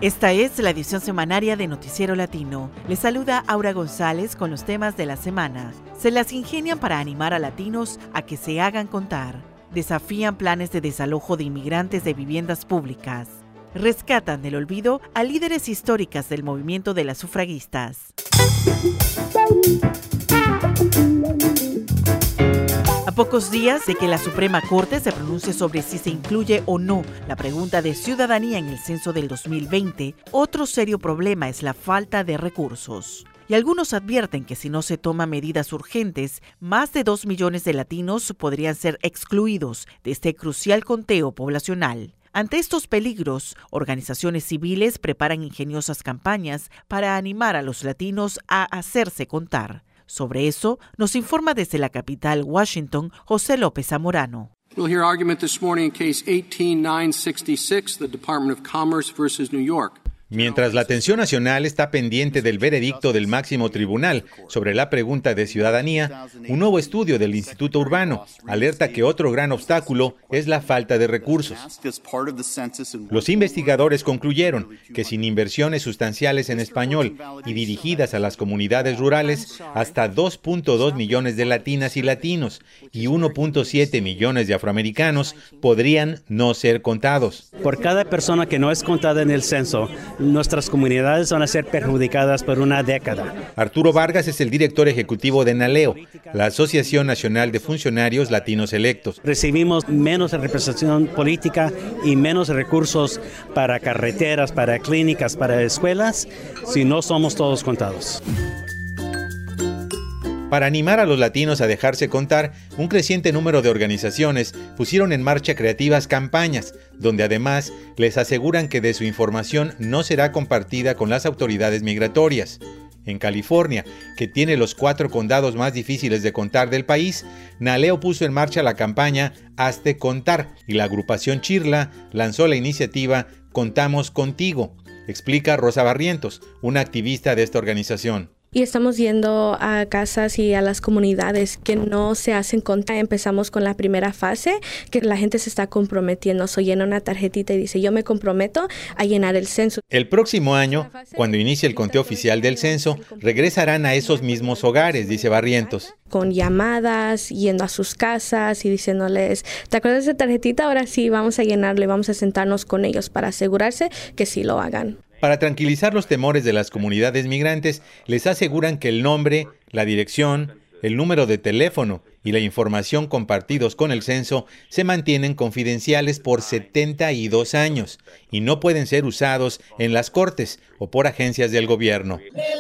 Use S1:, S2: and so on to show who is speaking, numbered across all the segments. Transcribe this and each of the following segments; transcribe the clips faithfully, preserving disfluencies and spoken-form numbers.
S1: Esta es la edición semanaria de Noticiero Latino. Les saluda Aura González con los temas de la semana. Se las ingenian para animar a latinos a que se hagan contar. Desafían planes de desalojo de inmigrantes de viviendas públicas. Rescatan del olvido a líderes históricas del movimiento de las sufragistas. A pocos días de que la Suprema Corte se pronuncie sobre si se incluye o no la pregunta de ciudadanía en el censo del dos mil veinte, otro serio problema es la falta de recursos. Y algunos advierten que si no se toman medidas urgentes, más de dos millones de latinos podrían ser excluidos de este crucial conteo poblacional. Ante estos peligros, organizaciones civiles preparan ingeniosas campañas para animar a los latinos a hacerse contar. Sobre eso nos informa desde la capital, Washington, José López Zamorano.
S2: We'll hear argument this morning in case eighteen nine sixty-six, the Department of Commerce versus New York.
S3: Mientras la atención nacional está pendiente del veredicto del máximo tribunal sobre la pregunta de ciudadanía, un nuevo estudio del Instituto Urbano alerta que otro gran obstáculo es la falta de recursos. Los investigadores concluyeron que sin inversiones sustanciales en español y dirigidas a las comunidades rurales, hasta dos punto dos millones de latinas y latinos y uno punto siete millones de afroamericanos podrían no ser contados.
S4: Por cada persona que no es contada en el censo, nuestras comunidades van a ser perjudicadas por una década.
S3: Arturo Vargas es el director ejecutivo de NALEO, la Asociación Nacional de Funcionarios Latinos Electos.
S4: Recibimos menos representación política y menos recursos para carreteras, para clínicas, para escuelas, si no somos todos contados.
S3: Para animar a los latinos a dejarse contar, un creciente número de organizaciones pusieron en marcha creativas campañas, donde además les aseguran que de su información no será compartida con las autoridades migratorias. En California, que tiene los cuatro condados más difíciles de contar del país, NALEO puso en marcha la campaña Hazte Contar y la agrupación Chirla lanzó la iniciativa Contamos Contigo, explica Rosa Barrientos, una activista de esta organización.
S5: Y estamos yendo a casas y a las comunidades que no se hacen contar. Empezamos con la primera fase, que la gente se está comprometiendo. So, llena una tarjetita y dice, yo me comprometo a llenar el censo.
S3: El próximo año, cuando inicie el conteo oficial del censo, regresarán a esos mismos hogares, dice Barrientos.
S5: Con llamadas, yendo a sus casas y diciéndoles, ¿te acuerdas de esa tarjetita? Ahora sí, vamos a llenarlo y vamos a sentarnos con ellos para asegurarse que sí lo hagan.
S3: Para tranquilizar los temores de las comunidades migrantes, les aseguran que el nombre, la dirección, el número de teléfono y la información compartidos con el censo se mantienen confidenciales por setenta y dos años y no pueden ser usados en las cortes o por agencias del gobierno.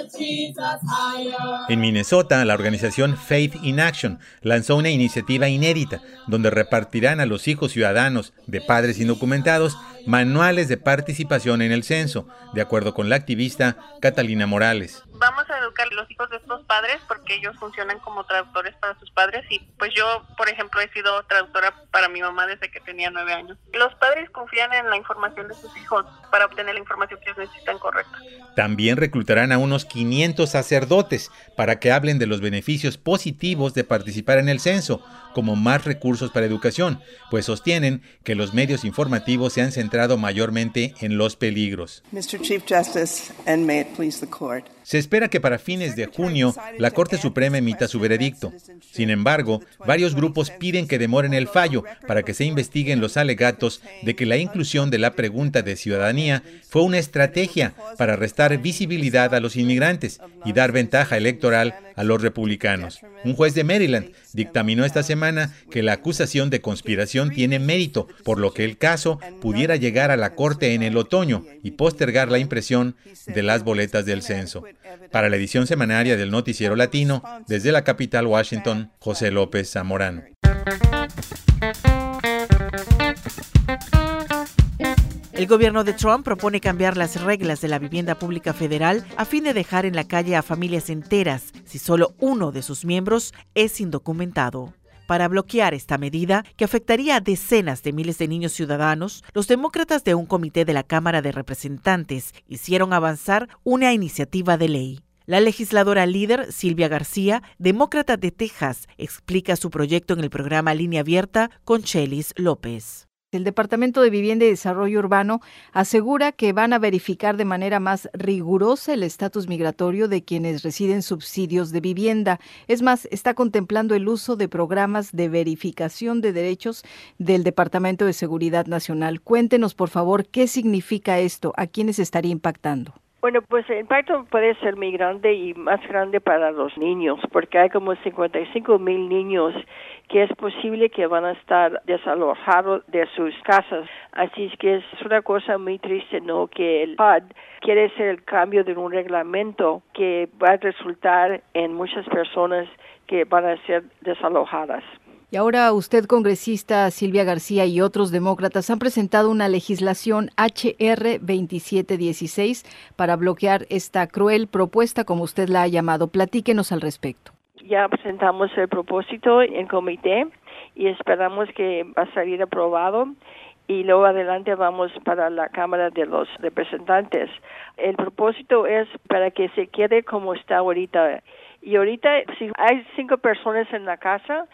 S3: En Minnesota, la organización Faith in Action lanzó una iniciativa inédita donde repartirán a los hijos ciudadanos de padres indocumentados manuales de participación en el censo, de acuerdo con la activista Catalina Morales.
S6: Vamos a educar a los hijos de estos padres porque ellos funcionan como traductores para sus padres y pues yo, por ejemplo, he sido traductora para mi mamá desde que tenía nueve años. Los padres confían en la información de sus hijos para obtener la información que ellos necesitan correcta.
S3: También reclutarán a unos quinientos sacerdotes para que hablen de los beneficios positivos de participar en el censo, como más recursos para educación, pues sostienen que los medios informativos se han centrado mayormente en los peligros.
S7: mister Chief Justice, and may it please the court.
S3: Se espera que para fines de junio la Corte Suprema emita su veredicto. Sin embargo, varios grupos piden que demoren el fallo para que se investiguen los alegatos de que la inclusión de la pregunta de ciudadanía fue una estrategia para restar visibilidad a los inmigrantes y dar ventaja electoral a los republicanos. Un juez de Maryland dictaminó esta semana que la acusación de conspiración tiene mérito, por lo que el caso pudiera llegar a la Corte en el otoño y postergar la impresión de las boletas del censo. Para la edición semanaria del Noticiero Latino, desde la capital Washington, José López Zamorano.
S1: El gobierno de Trump propone cambiar las reglas de la vivienda pública federal a fin de dejar en la calle a familias enteras si solo uno de sus miembros es indocumentado. Para bloquear esta medida, que afectaría a decenas de miles de niños ciudadanos, los demócratas de un comité de la Cámara de Representantes hicieron avanzar una iniciativa de ley. La legisladora líder, Silvia García, demócrata de Texas, explica su proyecto en el programa Línea Abierta con Chelis López.
S8: El Departamento de Vivienda y Desarrollo Urbano asegura que van a verificar de manera más rigurosa el estatus migratorio de quienes reciben subsidios de vivienda. Es más, está contemplando el uso de programas de verificación de derechos del Departamento de Seguridad Nacional. Cuéntenos, por favor, qué significa esto, a quiénes estaría impactando.
S9: Bueno, pues el impacto puede ser muy grande y más grande para los niños, porque hay como cincuenta y cinco mil niños que es posible que van a estar desalojados de sus casas. Así es que es una cosa muy triste, ¿no? Que el P U D quiere hacer el cambio de un reglamento que va a resultar en muchas personas que van a ser desalojadas.
S8: Y ahora usted, congresista Silvia García, y otros demócratas han presentado una legislación H R veintisiete dieciséis para bloquear esta cruel propuesta, como usted la ha llamado. Platíquenos al respecto.
S9: Ya presentamos el propósito en comité y esperamos que va a salir aprobado y luego adelante vamos para la Cámara de los Representantes. El propósito es para que se quede como está ahorita. Y ahorita, si hay cinco personas en la casa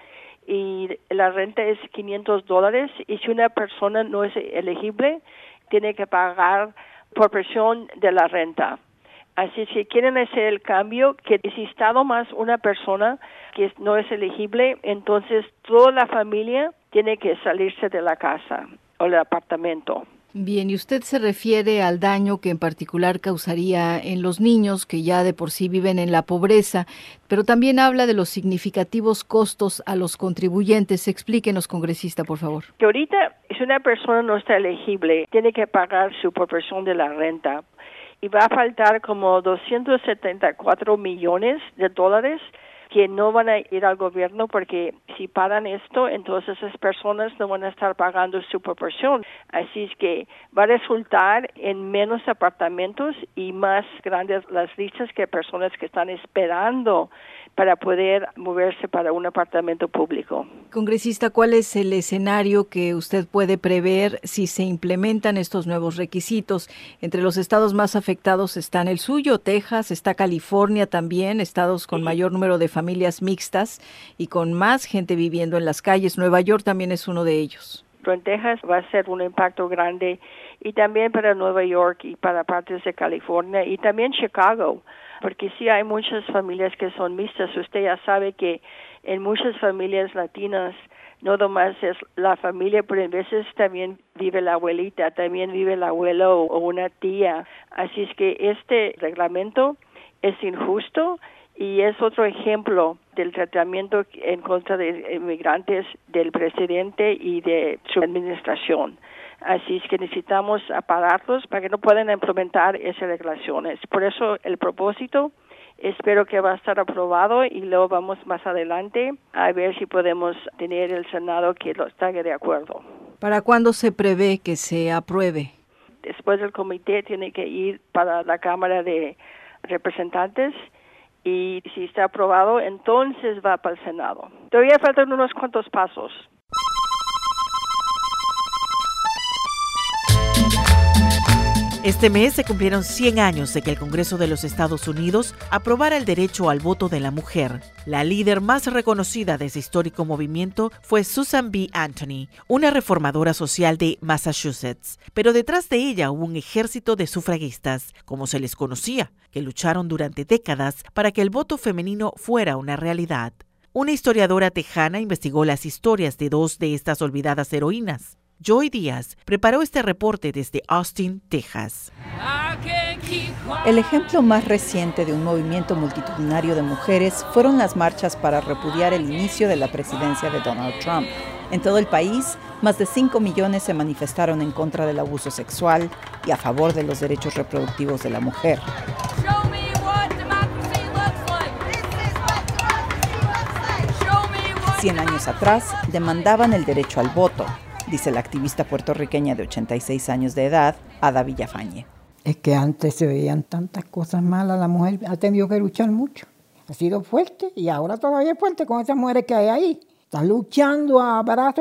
S9: y la renta es quinientos dólares, y si una persona no es elegible, tiene que pagar por presión de la renta. Así es que quieren hacer el cambio, que si está más una persona que no es elegible, entonces toda la familia tiene que salirse de la casa o del apartamento.
S8: Bien, y usted se refiere al daño que en particular causaría en los niños que ya de por sí viven en la pobreza, pero también habla de los significativos costos a los contribuyentes. Explíquenos, congresista, por favor.
S9: Que ahorita, si una persona no está elegible, tiene que pagar su proporción de la renta y va a faltar como doscientos setenta y cuatro millones de dólares que no van a ir al gobierno, porque si paran esto, entonces esas personas no van a estar pagando su proporción. Así es que va a resultar en menos apartamentos y más grandes las listas que personas que están esperando para poder moverse para un apartamento público.
S8: Congresista, ¿cuál es el escenario que usted puede prever si se implementan estos nuevos requisitos? Entre los estados más afectados están el suyo, Texas, está California también, estados con mayor número de familias mixtas y con más gente viviendo en las calles. Nueva York también es uno de ellos.
S9: Pero en Texas va a ser un impacto grande, y también para Nueva York y para partes de California y también Chicago, porque sí hay muchas familias que son mixtas. Usted ya sabe que en muchas familias latinas no nomás es la familia, pero en veces también vive la abuelita, también vive el abuelo o una tía. Así es que este reglamento es injusto y es otro ejemplo del tratamiento en contra de inmigrantes del presidente y de su administración. Así es que necesitamos pararlos para que no puedan implementar esas regulaciones. Por eso el propósito, espero que va a estar aprobado y luego vamos más adelante a ver si podemos tener el Senado que lo esté de acuerdo.
S8: ¿Para cuándo se prevé que se apruebe?
S9: Después el comité tiene que ir para la Cámara de Representantes y si está aprobado, entonces va para el Senado. Todavía faltan unos cuantos pasos.
S1: Este mes se cumplieron cien años de que el Congreso de los Estados Unidos aprobara el derecho al voto de la mujer. La líder más reconocida de ese histórico movimiento fue Susan B. Anthony, una reformadora social de Massachusetts. Pero detrás de ella hubo un ejército de sufragistas, como se les conocía, que lucharon durante décadas para que el voto femenino fuera una realidad. Una historiadora tejana investigó las historias de dos de estas olvidadas heroínas. Joy Díaz preparó este reporte desde Austin, Texas.
S10: El ejemplo más reciente de un movimiento multitudinario de mujeres fueron las marchas para repudiar el inicio de la presidencia de Donald Trump. En todo el país, más de cinco millones se manifestaron en contra del abuso sexual y a favor de los derechos reproductivos de la mujer. Cien años atrás, demandaban el derecho al voto, dice la activista puertorriqueña de ochenta y seis años de edad, Ada Villafañe.
S11: Es que antes se veían tantas cosas malas, la mujer ha tenido que luchar mucho. Ha sido fuerte y ahora todavía es fuerte con esas mujeres que hay ahí. Está luchando a brazos partidos.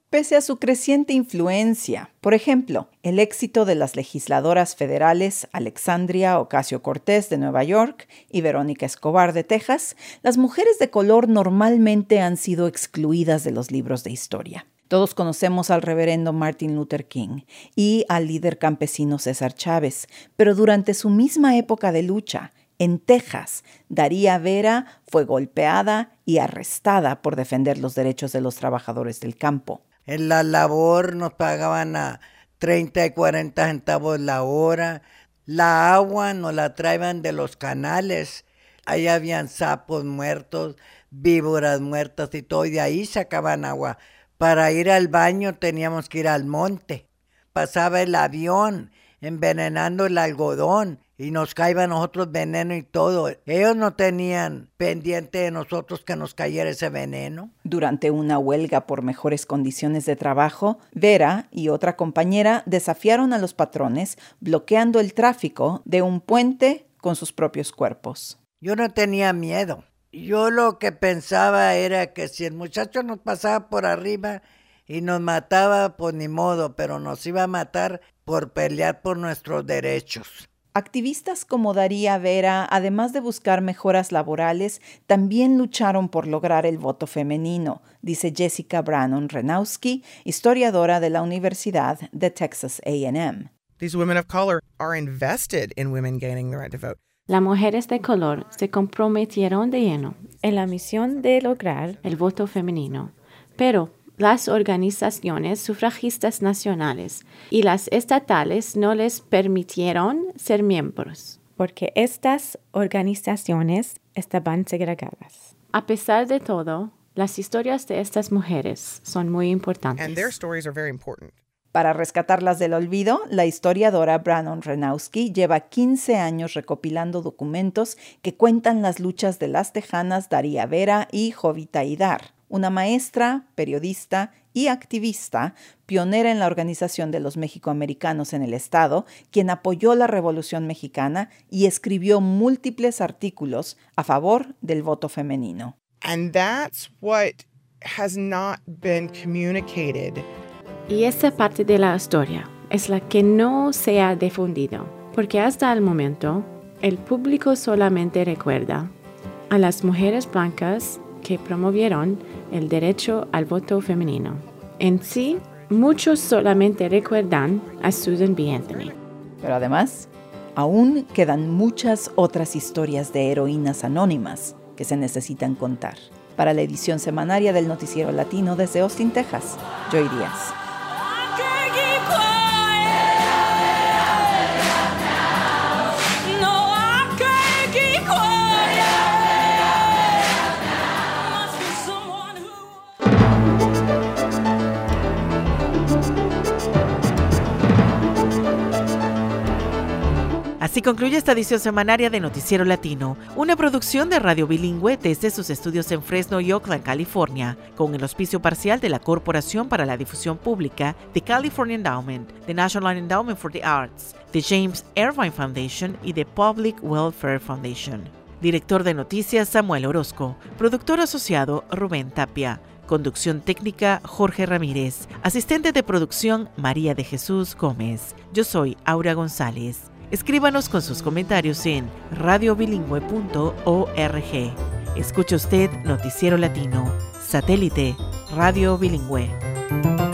S10: Pese a su creciente influencia, por ejemplo, el éxito de las legisladoras federales Alexandria Ocasio-Cortez de Nueva York y Verónica Escobar de Texas, las mujeres de color normalmente han sido excluidas de los libros de historia. Todos conocemos al reverendo Martin Luther King y al líder campesino César Chávez, pero durante su misma época de lucha, en Texas, Daría Vera fue golpeada y arrestada por defender los derechos de los trabajadores del campo.
S12: En la labor nos pagaban a treinta y cuarenta centavos la hora. La agua nos la traían de los canales. Ahí habían sapos muertos, víboras muertas y todo, y de ahí sacaban agua. Para ir al baño teníamos que ir al monte. Pasaba el avión envenenando el algodón y nos caía a nosotros veneno y todo. Ellos no tenían pendiente de nosotros que nos cayera ese veneno.
S10: Durante una huelga por mejores condiciones de trabajo, Vera y otra compañera desafiaron a los patrones bloqueando el tráfico de un puente con sus propios cuerpos.
S12: Yo no tenía miedo. Yo lo que pensaba era que si el muchacho nos pasaba por arriba y nos mataba, pues ni modo, pero nos iba a matar por pelear por nuestros derechos.
S10: Activistas como Daría Vera, además de buscar mejoras laborales, también lucharon por lograr el voto femenino, dice Jessica Brannon-Renowski, historiadora de la Universidad de Texas A and M.
S13: These women of color are invested in women gaining the right to vote.
S14: Las mujeres de color se comprometieron de lleno en la misión de lograr el voto femenino, pero las organizaciones sufragistas nacionales y las estatales no les permitieron ser miembros, porque estas organizaciones estaban segregadas. A pesar de todo, las historias de estas mujeres son muy importantes.
S13: And their stories are very important.
S10: Para rescatarlas del olvido, la historiadora Brannon-Renowski lleva quince años recopilando documentos que cuentan las luchas de las tejanas Daría Vera y Jovita Hidar, una maestra, periodista y activista, pionera en la organización de los mexicoamericanos en el estado, quien apoyó la Revolución Mexicana y escribió múltiples artículos a favor del voto femenino.
S13: And that's what has not been communicated.
S14: Y esa parte de la historia es la que no se ha difundido, porque hasta el momento el público solamente recuerda a las mujeres blancas que promovieron el derecho al voto femenino. En sí, muchos solamente recuerdan a Susan B. Anthony.
S10: Pero además, aún quedan muchas otras historias de heroínas anónimas que se necesitan contar. Para la edición semanaria del Noticiero Latino desde Austin, Texas, Joy Díaz.
S1: Así concluye esta edición semanaria de Noticiero Latino, una producción de Radio Bilingüe desde sus estudios en Fresno y Oakland, California, con el auspicio parcial de la Corporación para la Difusión Pública, The California Endowment, the National Endowment for the Arts, the James Irvine Foundation y the Public Welfare Foundation. Director de Noticias, Samuel Orozco. Productor asociado, Rubén Tapia. Conducción técnica, Jorge Ramírez. Asistente de producción, María de Jesús Gómez. Yo soy Aura González. Escríbanos con sus comentarios en radio bilingüe punto org. Escucha usted Noticiero Latino, satélite, Radio Bilingüe.